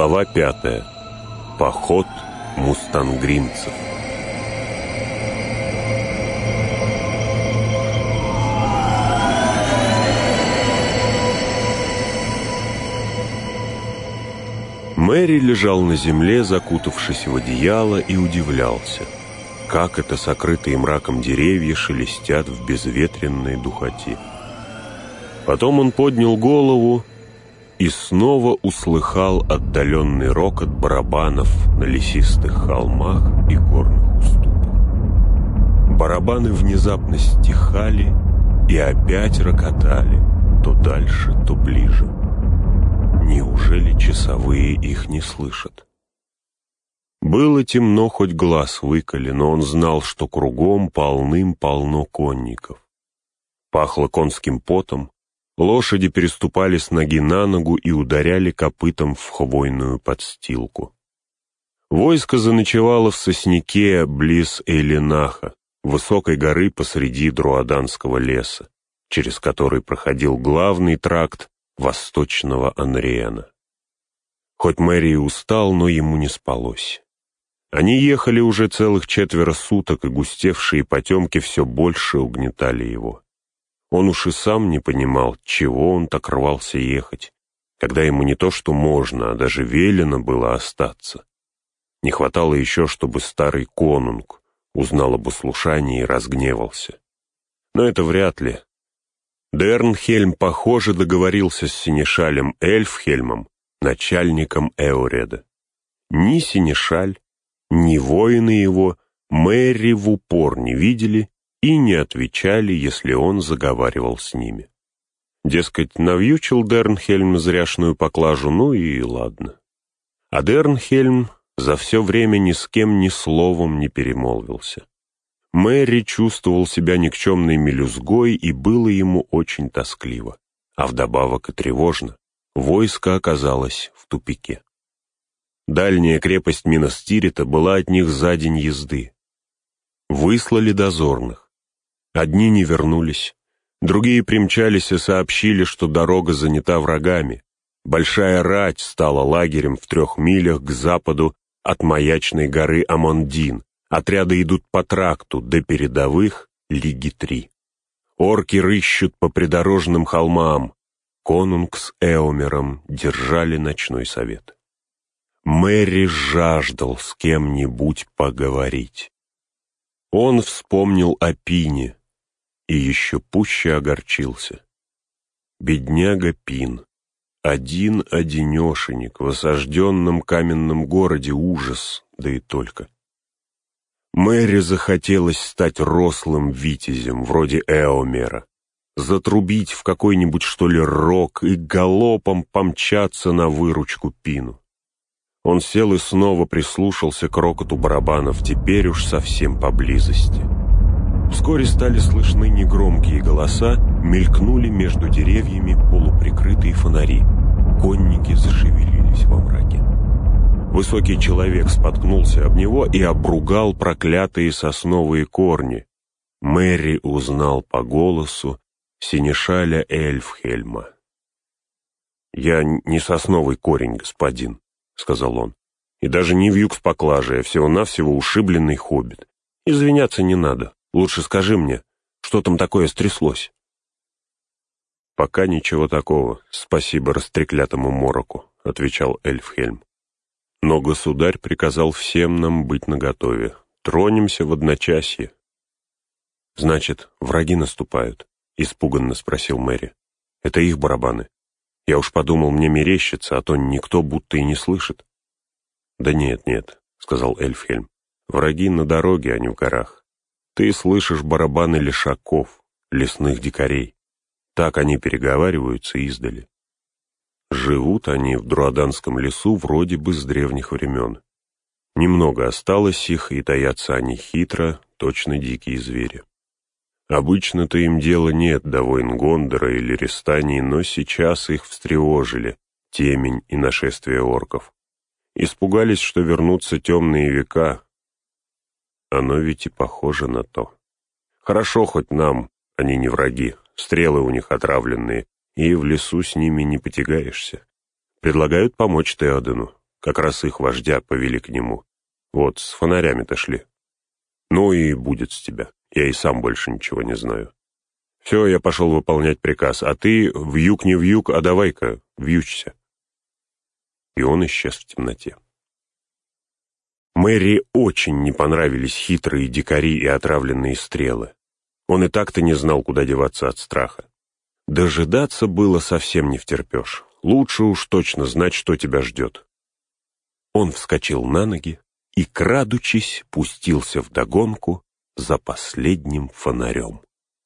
Глава 5. Поход мустангринцев. Мэри лежал на земле, закутавшись в одеяло, и удивлялся, как это сокрытые мраком деревья шелестят в безветренной духоте. Потом он поднял голову и снова услыхал отдаленный рокот барабанов на лесистых холмах и горных уступах. Барабаны внезапно стихали и опять рокотали, то дальше, то ближе. Неужели часовые их не слышат? Было темно, хоть глаз выколи, но он знал, что кругом полным-полно конников. Пахло конским потом, лошади переступали с ноги на ногу и ударяли копытом в хвойную подстилку. Войско заночевало в сосняке близ Эйлинаха, высокой горы посреди Друаданского леса, через который проходил главный тракт восточного Анриена. Хоть Мэри и устал, но ему не спалось. Они ехали уже целых 4 суток, и густевшие потемки все больше угнетали его. Он уж и сам не понимал, чего он так рвался ехать, когда ему не то что можно, а даже велено было остаться. Не хватало еще, чтобы старый конунг узнал об услушании и разгневался. Но это вряд ли. Дернхельм, похоже, договорился с сенешалем Эльфхельмом, начальником Эореда. Ни сенешаль, ни воины его Мэри в упор не видели и не отвечали, если он заговаривал с ними. Дескать, навьючил Дернхельм зряшную поклажу, ну и ладно. А Дернхельм за все время ни с кем ни словом не перемолвился. Мэри чувствовал себя никчемной мелюзгой, и было ему очень тоскливо, а вдобавок и тревожно. Войско оказалось в тупике. Дальняя крепость Минастирита была от них за день езды. Выслали дозорных. Одни не вернулись, другие примчались и сообщили, что дорога занята врагами. Большая рать стала лагерем в 3 милях к западу от маячной горы Амондин. Отряды идут по тракту, до передовых лиги 3. Орки рыщут по придорожным холмам. Конунг с Эомером держали ночной совет. Мэри жаждал с кем-нибудь поговорить. Он вспомнил о Пине и еще пуще огорчился. Бедняга Пин, один-одинешенек в осажденном каменном городе, ужас, да и только. Мэри захотелось стать рослым витязем, вроде Эомера, затрубить в какой-нибудь, что ли, рог и галопом помчаться на выручку Пину. Он сел и снова прислушался к рокоту барабанов, теперь уж совсем поблизости. Вскоре стали слышны негромкие голоса, мелькнули между деревьями полуприкрытые фонари. Конники зашевелились во мраке. Высокий человек споткнулся об него и обругал проклятые сосновые корни. Мэри узнал по голосу сенешаля Эльфхельма. «Я не сосновый корень, господин», — сказал он, — «и даже не вьюг с поклажей, а всего-навсего ушибленный хоббит. Извиняться не надо. Лучше скажи мне, что там такое стряслось?» «Пока ничего такого, спасибо растреклятому мороку», — отвечал Эльфхельм. «Но государь приказал всем нам быть наготове. Тронемся в одночасье». «Значит, враги наступают?» — испуганно спросил Мэри. «Это их барабаны. Я уж подумал, мне мерещится, а то никто будто и не слышит». «Да нет, нет», — сказал Эльфхельм. «Враги на дороге, а не в горах. Ты слышишь барабаны лешаков, лесных дикарей. Так они переговариваются издали. Живут они в Друаданском лесу вроде бы с древних времен. Немного осталось их, и таятся они хитро, точно дикие звери. Обычно-то им дела нет до войн Гондора или Рестании, но сейчас их встревожили темень и нашествие орков. Испугались, что вернутся темные века. Оно ведь и похоже на то. Хорошо хоть нам, они не враги, стрелы у них отравленные, и в лесу с ними не потягаешься. Предлагают помочь Теодену. Как раз их вождя повели к нему. Вот, с фонарями-то шли. Ну и будет с тебя. Я и сам больше ничего не знаю. Все, я пошел выполнять приказ, а ты вьюг не вьюг, а давай-ка вьючься. И он исчез в темноте. Мэри очень не понравились хитрые дикари и отравленные стрелы. Он и так-то не знал, куда деваться от страха. Дожидаться было совсем не втерпешь. Лучше уж точно знать, что тебя ждет. Он вскочил на ноги и, крадучись, пустился вдогонку за последним фонарем.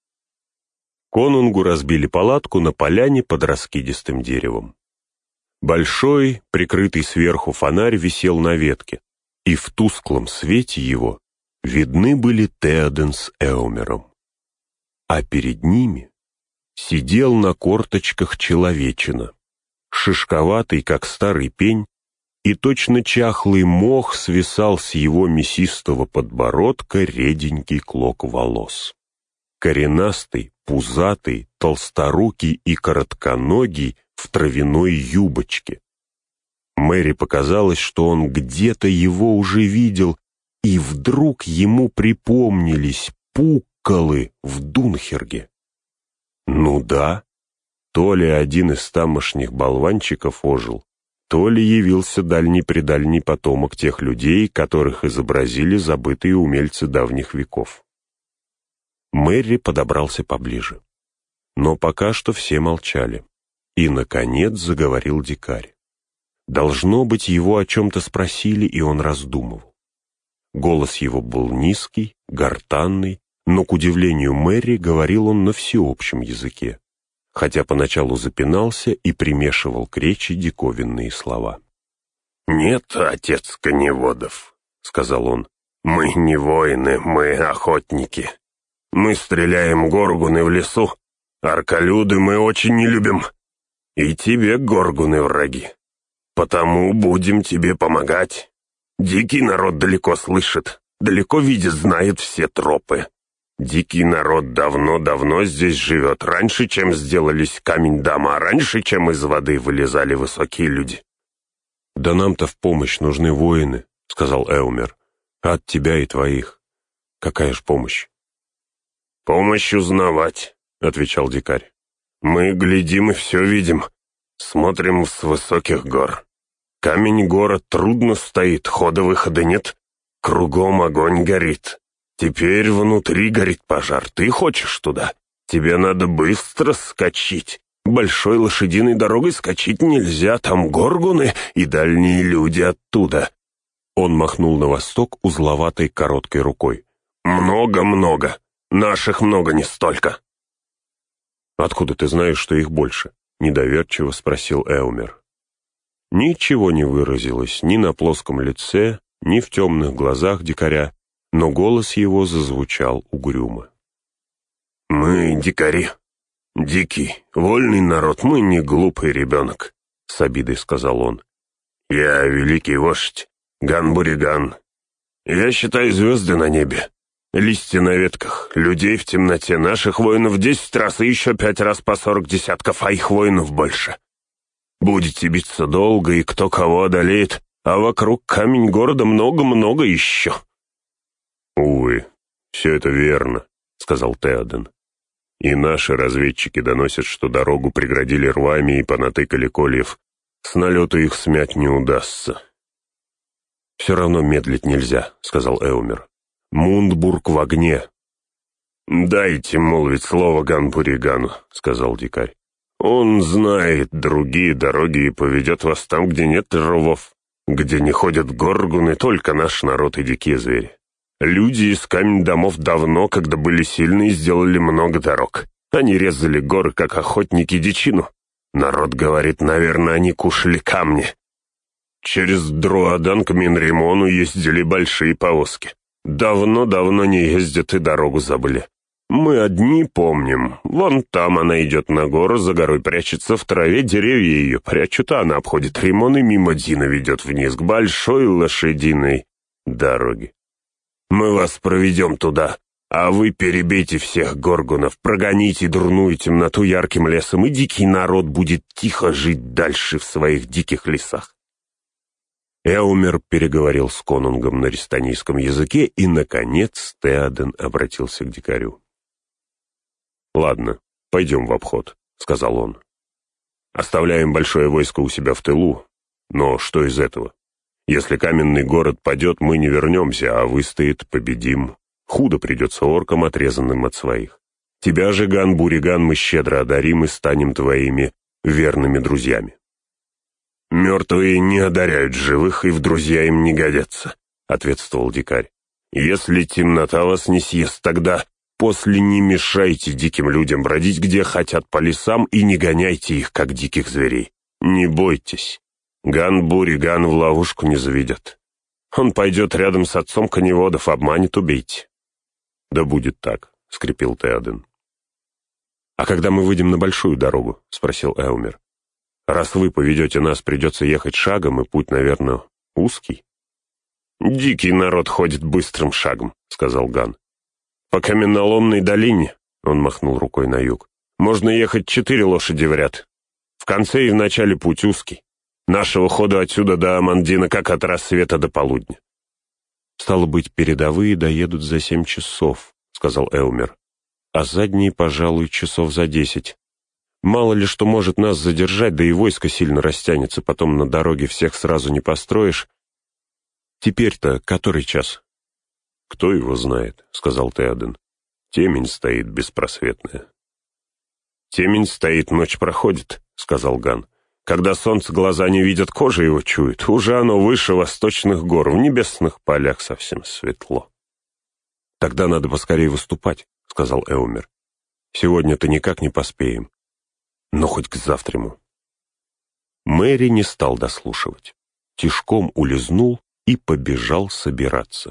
Конунгу разбили палатку на поляне под раскидистым деревом. Большой, прикрытый сверху фонарь висел на ветке, и в тусклом свете его видны были Теоден с Эумером. А перед ними сидел на корточках человечина, шишковатый, как старый пень, и точно чахлый мох свисал с его мясистого подбородка реденький клок волос. Коренастый, пузатый, толсторукий и коротконогий в травяной юбочке. Мэри показалось, что он где-то его уже видел, и вдруг ему припомнились пукколы в Дунхерге. Ну да, то ли один из тамошних болванчиков ожил, то ли явился дальний-предальний потомок тех людей, которых изобразили забытые умельцы давних веков. Мэри подобрался поближе. Но пока что все молчали. И, наконец, заговорил дикарь. Должно быть, его о чем-то спросили, и он раздумывал. Голос его был низкий, гортанный, но, к удивлению Мэри, говорил он на всеобщем языке, хотя поначалу запинался и примешивал к речи диковинные слова. «Нет, отец коневодов», — сказал он, — «мы не воины, мы охотники. Мы стреляем горгуны в лесу, аркалюды мы очень не любим, и тебе горгуны враги. Потому будем тебе помогать. Дикий народ далеко слышит, далеко видит, знает все тропы. Дикий народ давно-давно здесь живет, раньше, чем сделались камень-дома, раньше, чем из воды вылезали высокие люди». «Да нам-то в помощь нужны воины», — сказал Эумер, — «от тебя и твоих. Какая ж помощь?» «Помощь узнавать», — отвечал дикарь. «Мы глядим и все видим, смотрим с высоких гор. Камень-город трудно стоит, хода-выхода нет, кругом огонь горит. Теперь внутри горит пожар, ты хочешь туда? Тебе надо быстро скачить. Большой лошадиной дорогой скачить нельзя, там горгуны и дальние люди оттуда». Он махнул на восток узловатой короткой рукой. «Много-много. Наших много не столько». «Откуда ты знаешь, что их больше?» — недоверчиво спросил Эумер. Ничего не выразилось ни на плоском лице, ни в темных глазах дикаря, но голос его зазвучал угрюмо. «Мы дикари. Дикий, вольный народ, мы не глупый ребенок», — с обидой сказал он. «Я великий вождь, Ган-Буриган. Я считаю звезды на небе, листья на ветках, людей в темноте, наших воинов 10 раз и еще 5 раз по 40 десятков, а их воинов больше. Будете биться долго, и кто кого одолеет, а вокруг камень города много-много еще». «Увы, все это верно», — сказал Теоден. «И наши разведчики доносят, что дорогу преградили рвами и понатыкали кольев. С налету их смять не удастся». «Все равно медлить нельзя», — сказал Эумер. «Мундбург в огне». «Дайте молвить слово Ган-Буригану», — сказал дикарь. «Он знает другие дороги и поведет вас там, где нет рвов, где не ходят горгуны, только наш народ и дикие звери. Люди из камень-домов давно, когда были сильные, сделали много дорог. Они резали горы, как охотники, дичину. Народ говорит, наверное, они кушали камни. Через Друадан к Минримону ездили большие повозки. Давно-давно не ездят и дорогу забыли. Мы одни помним. Вон там она идет на гору, за горой прячется в траве, деревья ее прячут, а она обходит Римон и мимо Дина ведет вниз к большой лошадиной дороге. Мы вас проведем туда, а вы перебейте всех горгунов, прогоните дурную темноту ярким лесом, и дикий народ будет тихо жить дальше в своих диких лесах». Эумер переговорил с конунгом на рестанийском языке, и, наконец, Теоден обратился к дикарю. «Ладно, пойдем в обход», — сказал он. «Оставляем большое войско у себя в тылу, но что из этого? Если каменный город падет, мы не вернемся, а выстоит, победим. Худо придется оркам, отрезанным от своих. Тебя же, Ган-Буриган, мы щедро одарим и станем твоими верными друзьями». «Мертвые не одаряют живых и в друзья им не годятся», — ответствовал дикарь. «Если темнота вас не съест, тогда после не мешайте диким людям бродить, где хотят по лесам, и не гоняйте их, как диких зверей. Не бойтесь, Ган-Буриган в ловушку не заведет. Он пойдет рядом с отцом коневодов, обманет, убейте». «Да будет так», — скрипел Теоден. «А когда мы выйдем на большую дорогу?» — спросил Эумер. «Раз вы поведете нас, придется ехать шагом, и путь, наверное, узкий». «Дикий народ ходит быстрым шагом», — сказал Ган. «По каменоломной долине», — он махнул рукой на юг, — «можно ехать 4 лошади в ряд. В конце и в начале путь узкий. Нашего хода отсюда до Амандина как от рассвета до полудня». «Стало быть, передовые доедут за 7 часов», — сказал Эумер, «а задние, пожалуй, часов за 10. Мало ли что может нас задержать, да и войско сильно растянется, потом на дороге всех сразу не построишь. Теперь-то который час?» «Кто его знает», — сказал Теоден. «Темень стоит беспросветная». «Темень стоит, ночь проходит», — сказал Ган. «Когда солнце глаза не видят, кожа его чует. Уже оно выше восточных гор, в небесных полях совсем светло». «Тогда надо поскорее выступать», — сказал Эумер. «Сегодня-то никак не поспеем. Но хоть к завтраму». Мэри не стал дослушивать. Тишком улизнул и побежал собираться.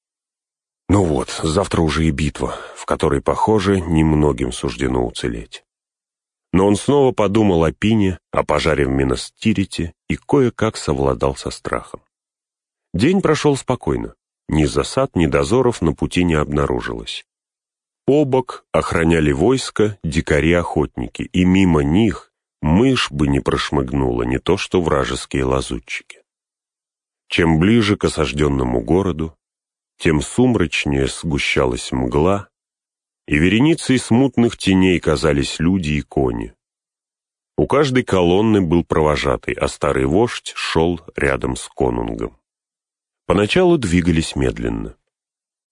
Ну вот, завтра уже и битва, в которой, похоже, немногим суждено уцелеть. Но он снова подумал о Пине, о пожаре в Минас-Тирите и кое-как совладал со страхом. День прошел спокойно. Ни засад, ни дозоров на пути не обнаружилось. Обок охраняли войско дикари-охотники, и мимо них мышь бы не прошмыгнула, не то что вражеские лазутчики. Чем ближе к осажденному городу, тем сумрачнее сгущалась мгла, и вереницей смутных теней казались люди и кони. У каждой колонны был провожатый, а старый вождь шел рядом с конунгом. Поначалу двигались медленно.